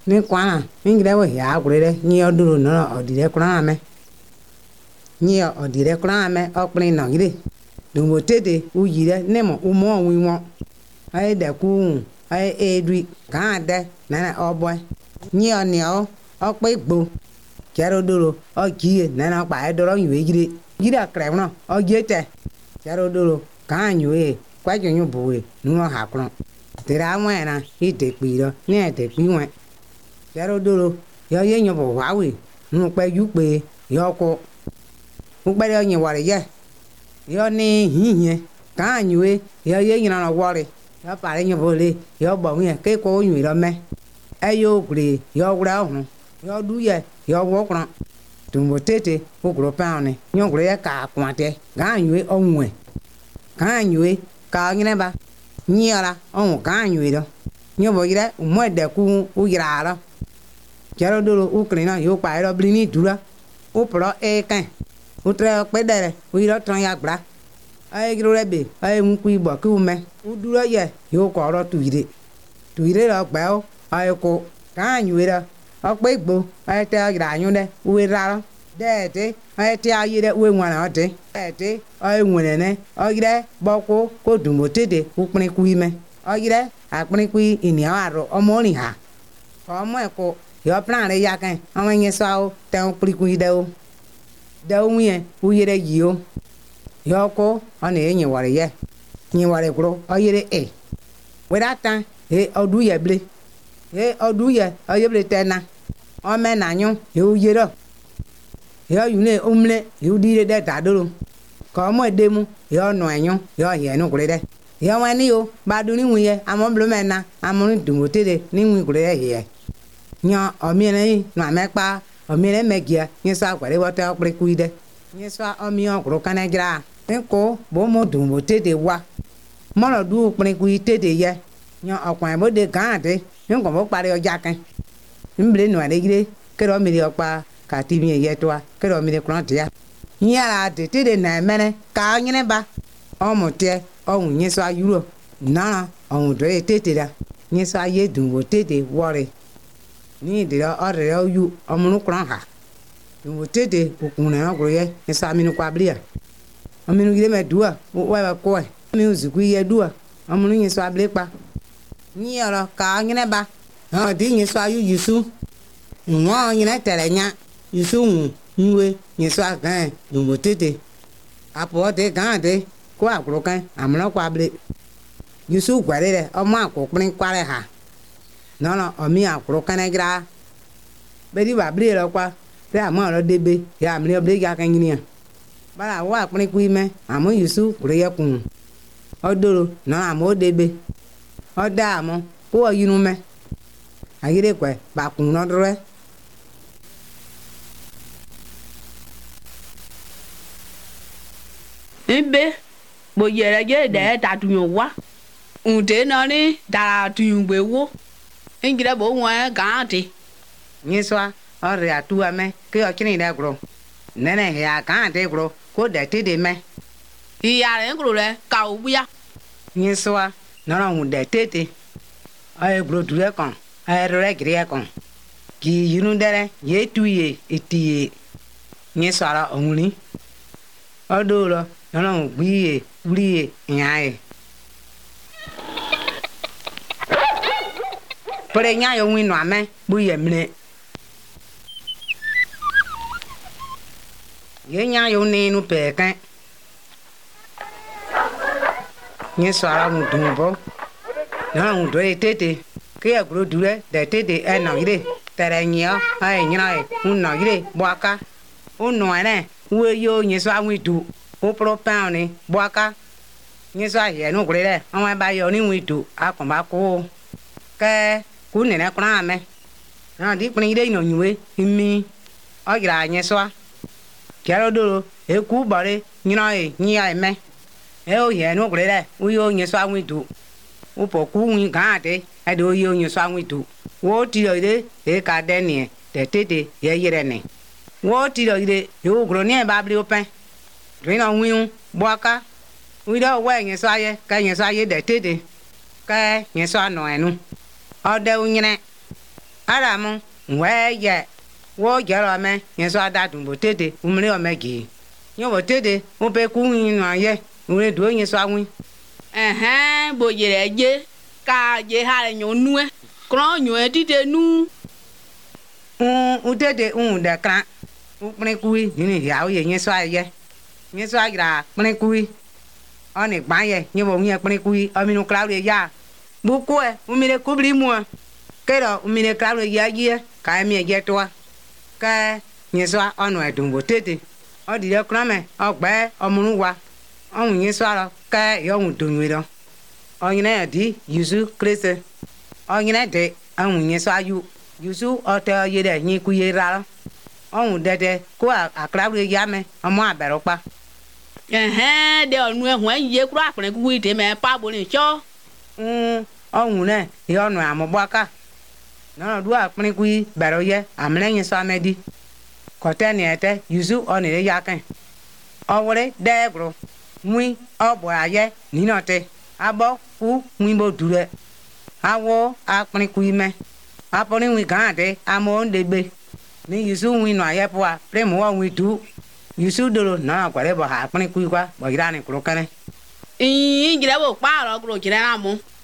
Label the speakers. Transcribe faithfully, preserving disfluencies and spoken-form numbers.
Speaker 1: ni kwana ingire wo ya gure ni oduro no odire kwana me ni odire kwana me okprin no gire dumbo tete uyire nemo umo wiwo ai de ku ai edwi kan de na obo ni oni o ope gbo kero duro ogie na pa edoro ywe gire gire kremno ogie te kero duro kan ywe kwa junyu buwe nu ha kron tera mwena ite piro ni ete piwen kero duro yo ye nyo bo wawe nu pe yu pe yo ko u pe yo yin ware ye yo ni hihin kan ywe yo ye yin na wore yo pare nyo bo le yo bo yin ke ko yin ro me ayo gre yo gre ohun yo du ye yo wo kron tumbo tete o gro pa ni nyo gre ye ka kwante kan ywe onwe kan ywe ka yin ba nyara on kan ywe do nyo bo ire mo de ku u ira ra kero duro ukrina yo pa ro blini dura o pro e kan o tre pe dere o iro tron ya gbra ai gro rebe ai mu ku ibo ku me u duro ye yo ko ro tuire tuire ro gba o ai ko kan ywe ra o pe gbo ai te ira yun de u ra de te ai te ayi de we nwa na te de te ai nwene ne o ire bo ko ko dumbo tede u pin ku ime o ire a pin ku ini aro omo rin ha omo e ko yo plan re ya kan awon yen so o te o priku ide o de o yen u yere yi o yo ko ona yin ware ye yin ware kro o yere e we that time e odu ye ble e odu ye o ye ble tena o me na nyun e u yere yo yu ne umle yu dire de ta do ko mo de mu yo no anyun yo ye nu kure de yo wa ni o ba du ni wu ye amon blo me na amon dumo tede ni wu kure ye nya omiere na mepa omiere megia nyesa kware wota okre kuide nyesa omi okro kanagira enko bo mo dumbo tede wa mo du okre kuide de ye nya okwan bo de gande nko bo pare oja kan mble no ade gire kero mi opa ka ti mi ye to kero mi kron tia nyara de tede na mere ka nyene ba omote ohun nyesa yuro na ohun do tete da nyesa ye dumbo tede wore ni de ore yu omunu kran ha wo tete okun na ogro ye ni sa minu kwa blia ominu gire me dua wa ba ko e mi uziku ye dua omunu yin so able pa ni oro ka nyine ba ha di yin so ayu yisu nwa yin tere nya yisu nwe yin so agan wo tete apo de gan de ko agro kan amunu kwa ble yisu gware re omo akokun kware ha no no omi akro kanagira bedi ba bre ro kwa te amo ro debe ya mi obre ya kan yin bara wa pin ku ime amo yusu kure ye kun odoro no amo debe oda amo ko yinu me agire kwe ba kun no dore
Speaker 2: ibe bo yere je de ta tun wa unte no ni da tun gbe wo ingire bo won gan ti
Speaker 1: nyeswa ore atu ame ke o kini de gro nene ya kan de gro ko de ti de me
Speaker 2: iya re gro re ka o buya
Speaker 1: nyeswa no ran un de tete ai gro du re kan ai re gre kan ki yinu dere ye tuye etiye nyeswa ra onri odoro no ran gbiye uriye nyae pere nya yo winu ame bu ye mre ye nya yo ni nu pe kan ni so ara mu dun bo na un do tete ke agro dure de tete e na ire tere nya ai nya e un na ire bo aka o no ene we yo ni so awin du o pro pan ni bo aka ni so aye nu gure re awon ba yo ni win du akon ba ko ke ku ne na kran ame na di pin ide no nywe imi o gira anye so kero doro e ku bare nyina e nyia eme e o ye no gure re u yo nye so awin du u po ku win gan ate e do yo nye so awin du wo ti lo ide e ka de ni de tete ye yere ni wo ti lo ide yo gro ni e ba bli open drin no win bo aka u do we nye so aye ka nye so aye de tete ka nye so no enu ode unyene ara mu we ye wo jero me yen so ada dun bo tede umre o me gi yen bo tede o pe ku yin no ye umre do yen so awin
Speaker 2: ẹ̀hẹ́n bòye rẹ̀ jẹ́ ká jẹ́ ha rẹ̀ yàn nú ẹ̀ kúrọ̀ yàn ẹ́ dídé nú.
Speaker 1: un u tede un de kran u prin ku ni ya o ye yen so aye yen so agra prin ku oni gba ye yen bo yen prin ku o mi nu kra re ya bu ko e u mi re ku bri mu kero u mi re kra re ya ye ka mi e je to ka yen so onu edun bo tede o di re kran me o gbe omurun wa ohun yen so ara ka yo hun to yin ro oyin di yusu krese oyin de ohun yen so ayu yusu o te ye de yin ku ye ra ohun dede ko akra re ya me omo abero pa
Speaker 2: ẹ̀hẹ́n de ọ̀nù ẹ̀hún ẹ̀ yé kúrò àpẹẹrẹ kúkú ìdè mẹ́ pàbó ní ìṣọ́.
Speaker 1: un ohun ne yo nu amobaka no do aprin ku bero ye amle yin so amedi ko te ni ete yusu oni re ya kan owore de gro mui obo aye ni no te abo ku mui bo dure awo aprin ku ime aponi wi gan de amo ndegbe ni yusu wi no aye po a premo wa wi du yusu dolo na kware bo ha aprin ku kwa bo ira ni kuro kane
Speaker 2: ìyìn jìrẹ́ bò pààrọ̀ kúrò jìrẹ́ náà mú.